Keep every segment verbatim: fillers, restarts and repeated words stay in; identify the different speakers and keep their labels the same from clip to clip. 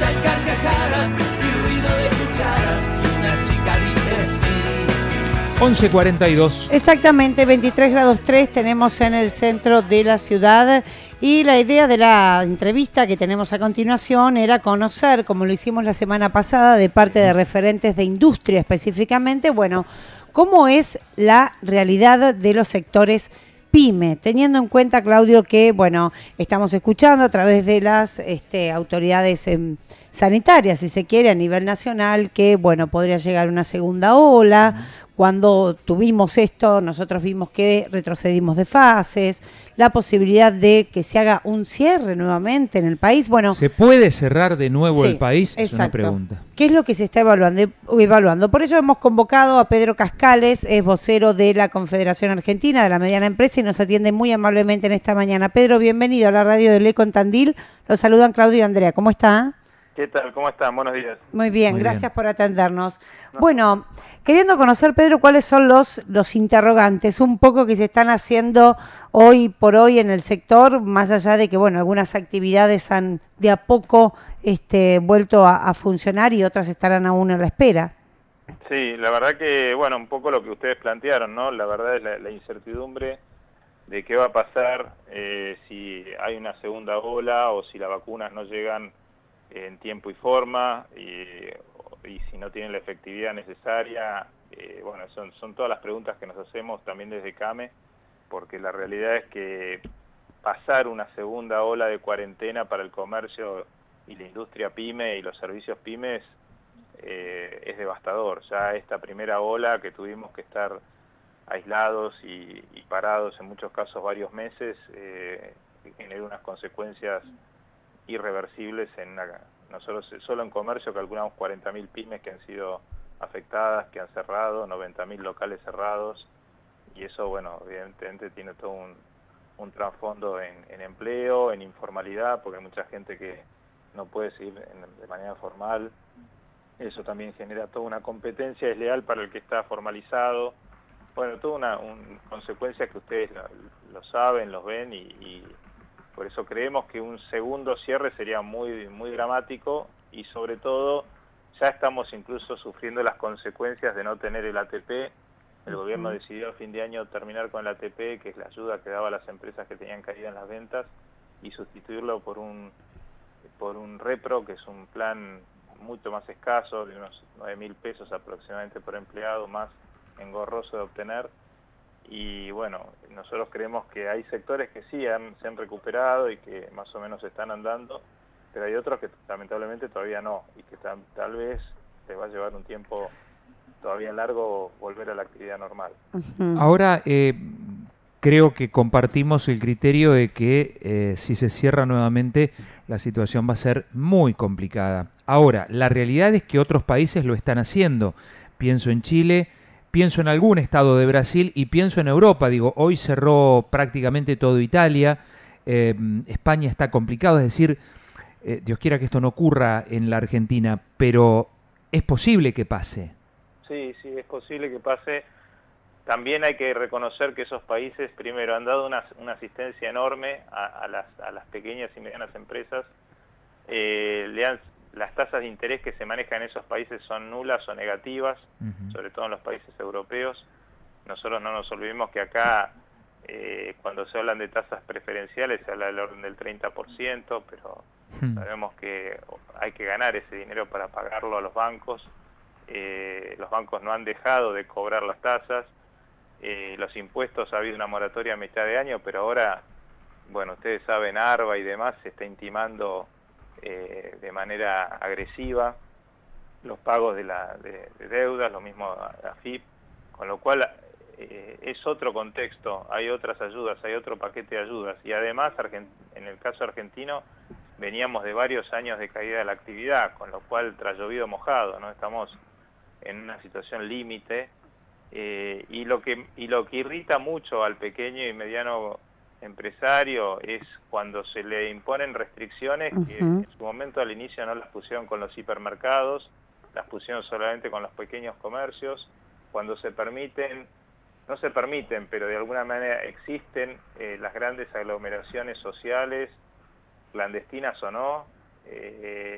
Speaker 1: risa y carcajadas y ruido de cucharas y una chica dice sí.
Speaker 2: once cuarenta y dos.
Speaker 3: Exactamente, veintitrés grados tres tenemos en el centro de la ciudad y la idea de la entrevista que tenemos a continuación era conocer, como lo hicimos la semana pasada, de parte de referentes de industria específicamente, bueno, cómo es la realidad de los sectores PYME, teniendo en cuenta, Claudio, que, bueno, estamos escuchando a través de las este, autoridades eh, sanitarias, si se quiere, a nivel nacional, que, bueno, podría llegar una segunda ola. Cuando tuvimos esto, nosotros vimos que retrocedimos de fases, la posibilidad de que se haga un cierre nuevamente en el país. Bueno,
Speaker 2: ¿se puede cerrar de nuevo
Speaker 3: sí,
Speaker 2: el país?
Speaker 3: Exacto.
Speaker 2: Es una pregunta.
Speaker 3: ¿Qué es lo que se está evaluando, evaluando? Por ello hemos convocado a Pedro Cascales, es vocero de la Confederación Argentina de la Mediana Empresa y nos atiende muy amablemente en esta mañana. Pedro, bienvenido a la radio del Eco en Tandil. Los saludan Claudio y Andrea. ¿Cómo está?
Speaker 4: ¿Qué tal? ¿Cómo están? Buenos días.
Speaker 3: Muy bien,
Speaker 2: Muy
Speaker 3: gracias
Speaker 2: bien.
Speaker 3: por atendernos.
Speaker 4: No.
Speaker 3: Bueno, queriendo conocer, Pedro, cuáles son los, los interrogantes un poco que se están haciendo hoy por hoy en el sector, más allá de que, bueno, algunas actividades han de a poco este, vuelto a, a funcionar y otras estarán aún a la espera.
Speaker 4: Sí, la verdad que, bueno, un poco lo que ustedes plantearon, ¿no? La verdad es la, la incertidumbre de qué va a pasar eh, si hay una segunda ola o si las vacunas no llegan en tiempo y forma y, y si no tienen la efectividad necesaria. Eh, bueno, son, son todas las preguntas que nos hacemos también desde CAME, porque la realidad es que pasar una segunda ola de cuarentena para el comercio y la industria PYME y los servicios pymes eh, es devastador. Ya esta primera ola que tuvimos que estar aislados y, y parados en muchos casos varios meses eh, generó unas consecuencias irreversibles en una, nosotros solo en comercio calculamos cuarenta mil pymes que han sido afectadas, que han cerrado, noventa mil locales cerrados, y eso, bueno, evidentemente tiene todo un, un trasfondo en, en empleo, en informalidad, porque hay mucha gente que no puede seguir en, de manera formal. Eso también genera toda una competencia desleal para el que está formalizado. Bueno, toda una un, consecuencia que ustedes lo, lo saben, los ven y, y por eso creemos que un segundo cierre sería muy, muy dramático y sobre todo ya estamos incluso sufriendo las consecuencias de no tener el A T P. El gobierno decidió a fin de año terminar con el A T P, que es la ayuda que daba a las empresas que tenían caída en las ventas, y sustituirlo por un, por un repro, que es un plan mucho más escaso, de unos nueve mil pesos aproximadamente por empleado, más engorroso de obtener. Y bueno, nosotros creemos que hay sectores que sí han, se han recuperado y que más o menos están andando, pero hay otros que lamentablemente todavía no, y que tal, tal vez les va a llevar un tiempo todavía largo volver a la actividad normal.
Speaker 3: Uh-huh.
Speaker 2: Ahora, eh, creo que compartimos el criterio de que eh, si se cierra nuevamente la situación va a ser muy complicada. Ahora, la realidad es que otros países lo están haciendo. Pienso en Chile, pienso en algún estado de Brasil y pienso en Europa. Digo, hoy cerró prácticamente todo Italia, eh, España está complicado, es decir, eh, Dios quiera que esto no ocurra en la Argentina, pero es posible que pase.
Speaker 4: Sí, sí, es posible que pase. También hay que reconocer que esos países, primero, han dado una, una asistencia enorme a, a, las, a las pequeñas y medianas empresas. Eh, le han, las tasas de interés que se manejan en esos países son nulas o negativas, uh-huh. sobre todo en los países europeos. Nosotros no nos olvidemos que acá, eh, cuando se hablan de tasas preferenciales, se habla del orden del treinta por ciento, pero uh-huh. sabemos que hay que ganar ese dinero para pagarlo a los bancos. Eh, los bancos no han dejado de cobrar las tasas. Eh, los impuestos, ha habido una moratoria a mitad de año, pero ahora, bueno, ustedes saben, ARBA y demás se está intimando eh, de manera agresiva los pagos de, la, de, de deudas, lo mismo a, a F I P, con lo cual eh, es otro contexto, hay otras ayudas, hay otro paquete de ayudas, y además, en el caso argentino, veníamos de varios años de caída de la actividad, con lo cual tras llovido mojado, ¿no? Estamos en una situación límite. Eh, y lo que y lo que irrita mucho al pequeño y mediano empresario es cuando se le imponen restricciones uh-huh. que en su momento al inicio no las pusieron con los hipermercados, las pusieron solamente con los pequeños comercios, cuando se permiten, no se permiten, pero de alguna manera existen eh, las grandes aglomeraciones sociales, clandestinas o no, eh,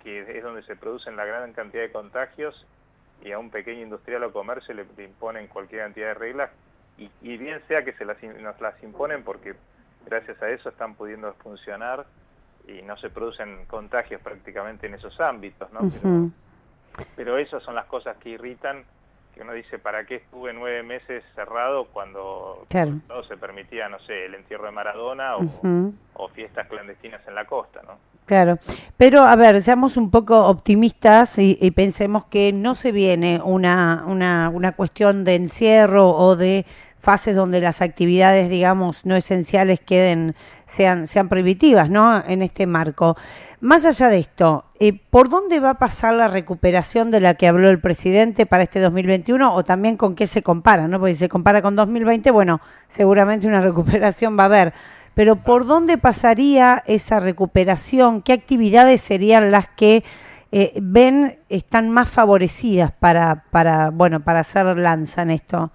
Speaker 4: que es donde se producen la gran cantidad de contagios, y a un pequeño industrial o comercio le, le imponen cualquier cantidad de reglas, y, y bien sea que se las, nos las imponen porque gracias a eso están pudiendo funcionar y no se producen contagios prácticamente en esos ámbitos, ¿no?
Speaker 3: Uh-huh.
Speaker 4: Pero, pero esas son las cosas que irritan, que uno dice, ¿para qué estuve nueve meses cerrado cuando
Speaker 3: claro.
Speaker 4: todo se permitía, no sé, el entierro de Maradona o,
Speaker 3: Uh-huh.
Speaker 4: o fiestas clandestinas en la costa, ¿no?
Speaker 3: Claro, pero a ver, seamos un poco optimistas y, y pensemos que no se viene una, una, una cuestión de encierro o de fases donde las actividades, digamos, no esenciales queden, sean, sean prohibitivas, ¿no? En este marco. Más allá de esto, eh, ¿por dónde va a pasar la recuperación de la que habló el presidente para este dos mil veintiuno o también con qué se compara, ¿no? Porque si se compara con dos mil veinte, bueno, seguramente una recuperación va a haber. Pero ¿por dónde pasaría esa recuperación? ¿Qué actividades serían las que eh, ven están más favorecidas para, para, bueno, para hacer lanza en esto?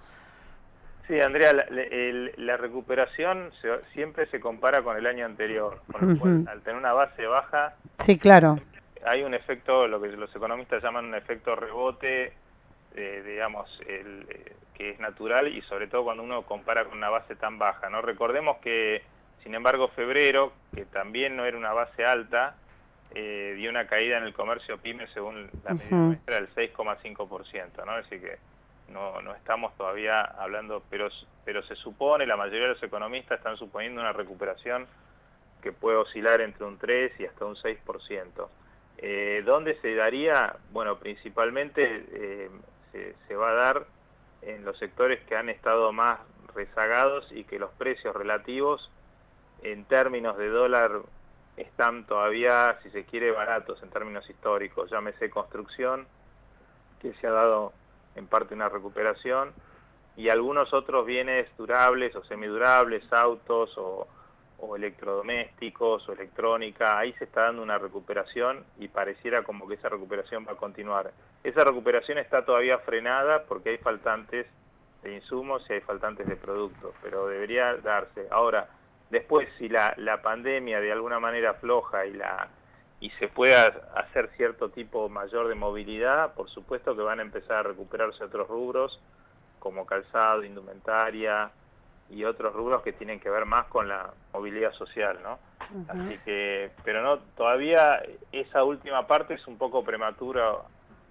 Speaker 4: Sí, Andrea, la, el, la recuperación se, siempre se compara con el año anterior, con lo cual,
Speaker 3: Uh-huh.
Speaker 4: al tener una base baja,
Speaker 3: sí, claro.
Speaker 4: hay un efecto, lo que los economistas llaman un efecto rebote, eh, digamos, el, eh, que es natural, y sobre todo cuando uno compara con una base tan baja, ¿no? Recordemos que, sin embargo, febrero, que también no era una base alta, eh, dio una caída en el comercio PYME según la medida
Speaker 3: Uh-huh.
Speaker 4: nuestra del seis coma cinco por ciento, ¿no? Es decir que no, no estamos todavía hablando, pero, pero se supone, la mayoría de los economistas están suponiendo una recuperación que puede oscilar entre un tres y hasta un seis por ciento. Eh, ¿Dónde se daría? Bueno, principalmente eh, se, se va a dar en los sectores que han estado más rezagados y que los precios relativos en términos de dólar están todavía, si se quiere, baratos en términos históricos. Llámese construcción, que se ha dado en parte una recuperación, y algunos otros bienes durables o semidurables, autos o, o electrodomésticos o electrónica. Ahí se está dando una recuperación y pareciera como que esa recuperación va a continuar. Esa recuperación está todavía frenada porque hay faltantes de insumos y hay faltantes de productos, pero debería darse. Ahora, después, si la, la pandemia de alguna manera afloja y la y se pueda hacer cierto tipo mayor de movilidad, por supuesto que van a empezar a recuperarse otros rubros, como calzado, indumentaria y otros rubros que tienen que ver más con la movilidad social, ¿no? Uh-huh. Así que, pero no, todavía esa última parte es un poco prematuro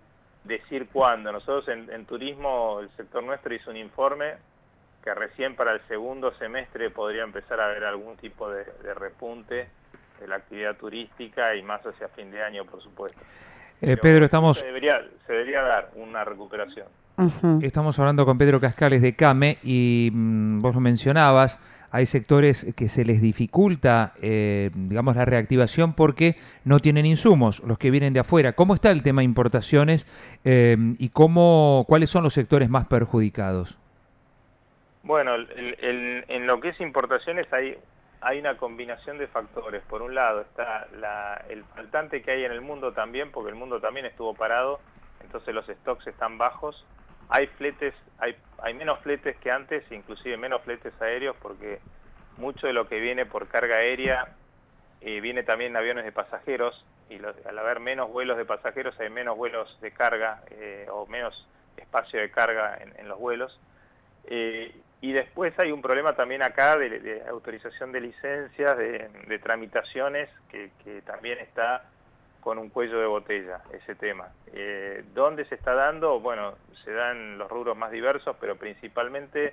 Speaker 4: decir cuándo. Nosotros en, en turismo, el sector nuestro hizo un informe que recién para el segundo semestre podría empezar a haber algún tipo de, de repunte de la actividad turística y más hacia fin de año, por supuesto.
Speaker 2: Eh, Pedro, estamos...
Speaker 4: Se debería, se debería dar una recuperación.
Speaker 3: Uh-huh.
Speaker 2: Estamos hablando con Pedro Cascales de CAME y mmm, vos lo mencionabas, hay sectores que se les dificulta, eh, digamos, la reactivación porque no tienen insumos, los que vienen de afuera. ¿Cómo está el tema de importaciones eh, y cómo, cuáles son los sectores más perjudicados?
Speaker 4: Bueno, el, el, en lo que es importaciones hay... hay una combinación de factores. Por un lado está la, el faltante que hay en el mundo también, porque el mundo también estuvo parado, entonces los stocks están bajos. Hay fletes, hay, hay menos fletes que antes, inclusive menos fletes aéreos, porque mucho de lo que viene por carga aérea eh, viene también en aviones de pasajeros, y los, al haber menos vuelos de pasajeros hay menos vuelos de carga eh, o menos espacio de carga en, en los vuelos. Eh, y después hay un problema también acá de, de autorización de licencias, de, de tramitaciones, que, que también está con un cuello de botella, ese tema. Eh, ¿Dónde se está dando? Bueno, se da en los rubros más diversos, pero principalmente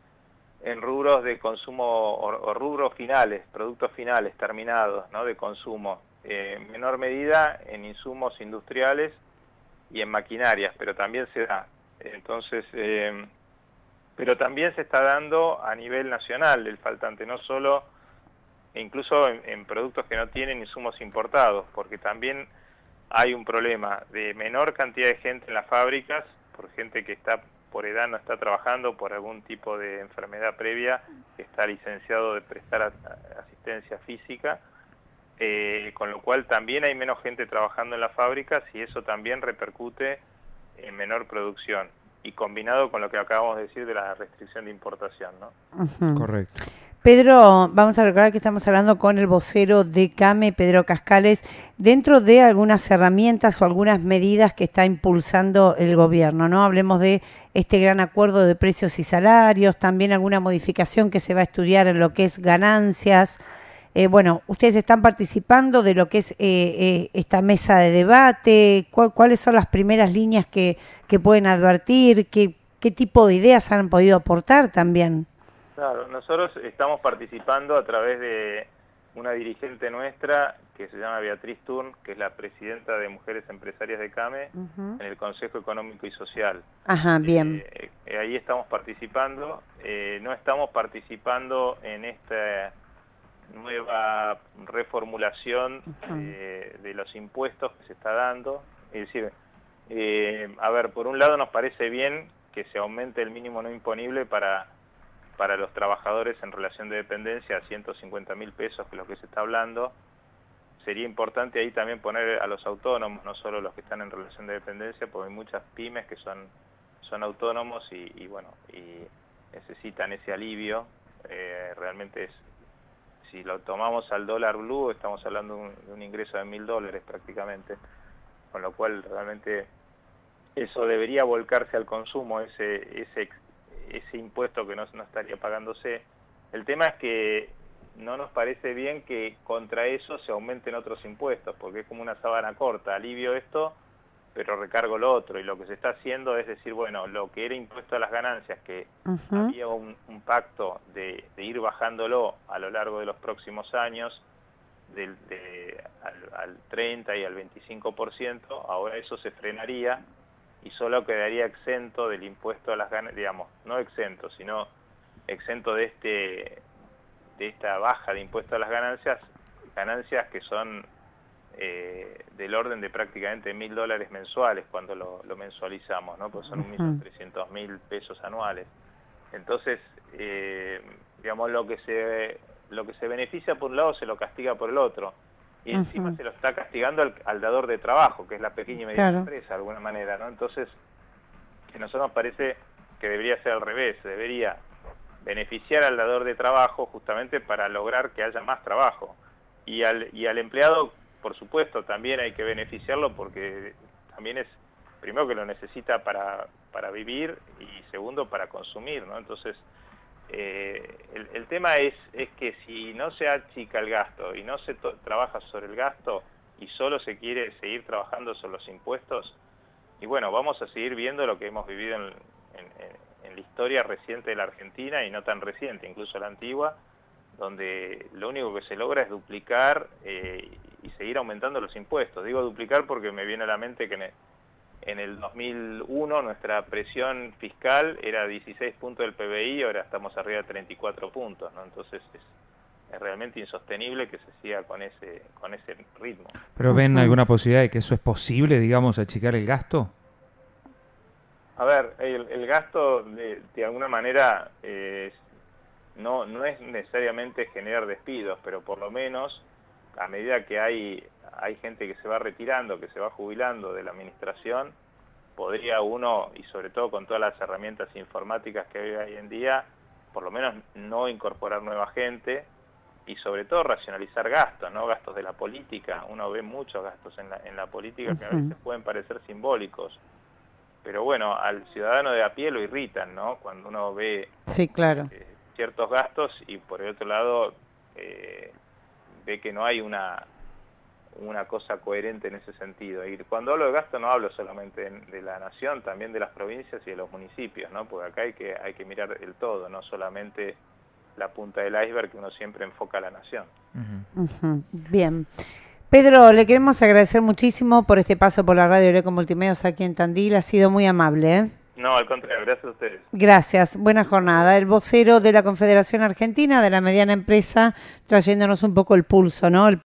Speaker 4: en rubros de consumo o, o rubros finales, productos finales, terminados, ¿no? De consumo. Eh, en menor medida en insumos industriales y en maquinarias, pero también se da. Entonces... Eh, pero también se está dando a nivel nacional el faltante, no solo, incluso en, en productos que no tienen insumos importados, porque también hay un problema de menor cantidad de gente en las fábricas, por gente que está por edad no está trabajando, por algún tipo de enfermedad previa, que está licenciado de prestar a, a, asistencia física, eh, con lo cual también hay menos gente trabajando en las fábricas y eso también repercute en menor producción. y combinado con lo que acabamos de decir de la restricción de importación, ¿no?
Speaker 3: Uh-huh.
Speaker 2: Correcto.
Speaker 3: Pedro, vamos a recordar que estamos hablando con el vocero de CAME, Pedro Cascales, dentro de algunas herramientas o algunas medidas que está impulsando el gobierno, ¿no? Hablemos de este gran acuerdo de precios y salarios, también alguna modificación que se va a estudiar en lo que es ganancias. Eh, bueno, ustedes están participando de lo que es eh, eh, esta mesa de debate. ¿Cu- ¿Cuáles son las primeras líneas que, que pueden advertir? ¿Qué, ¿Qué tipo de ideas han podido aportar también?
Speaker 4: Claro, nosotros estamos participando a través de una dirigente nuestra que se llama Beatriz Turn, que es la presidenta de Mujeres Empresarias de CAME, uh-huh. en el Consejo Económico y Social.
Speaker 3: Ajá, bien.
Speaker 4: Eh, eh, ahí estamos participando, eh, no estamos participando en esta nueva reformulación uh-huh. eh, de los impuestos que se está dando. Es decir, eh, a ver, por un lado nos parece bien que se aumente el mínimo no imponible para... para los trabajadores en relación de dependencia a ciento cincuenta mil pesos, que es lo que se está hablando. Sería importante ahí también poner a los autónomos, no solo los que están en relación de dependencia, porque hay muchas pymes que son, son autónomos y, y bueno, y necesitan ese alivio. Eh, realmente es, si lo tomamos al dólar blue, estamos hablando de un, de un ingreso de mil dólares prácticamente, con lo cual realmente eso debería volcarse al consumo, ese, ese ese impuesto que no, no estaría pagándose. El tema es que no nos parece bien que contra eso se aumenten otros impuestos, porque es como una sábana corta, alivio esto, pero recargo lo otro, y lo que se está haciendo es decir, bueno, lo que era impuesto a las ganancias, que uh-huh. había un, un pacto de, de ir bajándolo a lo largo de los próximos años, del, de, al, al treinta y al veinticinco por ciento, ahora eso se frenaría, y solo quedaría exento del impuesto a las ganancias, digamos, no exento, sino exento de este de esta baja de impuesto a las ganancias, ganancias que son eh, del orden de prácticamente mil dólares mensuales cuando lo, lo mensualizamos, ¿no? Pues son un millón trescientos mil pesos anuales. Entonces, eh, digamos, lo que se lo que se beneficia por un lado se lo castiga por el otro. Y encima uh-huh. se lo está castigando al, al dador de trabajo, que es la pequeña y mediana claro. empresa, de alguna manera, ¿no? Entonces, que a nosotros nos parece que debería ser al revés, debería beneficiar al dador de trabajo justamente para lograr que haya más trabajo. Y al, y al empleado, por supuesto, también hay que beneficiarlo porque también es, primero que lo necesita para, para vivir y segundo para consumir, ¿no? Entonces, Eh, el, el tema es, es que si no se achica el gasto y no se trabaja sobre el gasto y solo se quiere seguir trabajando sobre los impuestos, y bueno, vamos a seguir viendo lo que hemos vivido en, en, en la historia reciente de la Argentina y no tan reciente, incluso la antigua, donde lo único que se logra es duplicar eh, y seguir aumentando los impuestos. Digo duplicar porque me viene a la mente que en el, En el dos mil uno nuestra presión fiscal era dieciséis puntos del P B I, ahora estamos arriba de treinta y cuatro puntos, ¿no? Entonces es, es realmente insostenible que se siga con ese con ese ritmo.
Speaker 2: ¿Pero ven alguna posibilidad de que eso es posible, digamos, achicar el gasto?
Speaker 4: A ver, el, el gasto de, de alguna manera eh, no, no es necesariamente generar despidos, pero por lo menos a medida que hay... hay gente que se va retirando, que se va jubilando de la administración, podría uno, y sobre todo con todas las herramientas informáticas que hay hoy en día, por lo menos no incorporar nueva gente y sobre todo racionalizar gastos, ¿no? Gastos de la política. Uno ve muchos gastos en la, en la política que a veces pueden parecer simbólicos, pero bueno, al ciudadano de a pie lo irritan, ¿no? Cuando uno ve
Speaker 3: sí, claro.
Speaker 4: eh, ciertos gastos y por el otro lado eh, ve que no hay una... una cosa coherente en ese sentido. Y cuando hablo de gasto no hablo solamente de la nación, también de las provincias y de los municipios, ¿no? Porque acá hay que hay que mirar el todo, no solamente la punta del iceberg que uno siempre enfoca a la nación.
Speaker 3: Uh-huh. Uh-huh. Bien. Pedro, le queremos agradecer muchísimo por este paso por la radio Greco Multimedios aquí en Tandil, ha sido muy amable, ¿eh?
Speaker 4: No, al contrario, gracias a ustedes.
Speaker 3: Gracias, buena jornada. El vocero de la Confederación Argentina de la Mediana Empresa, trayéndonos un poco el pulso, ¿no? El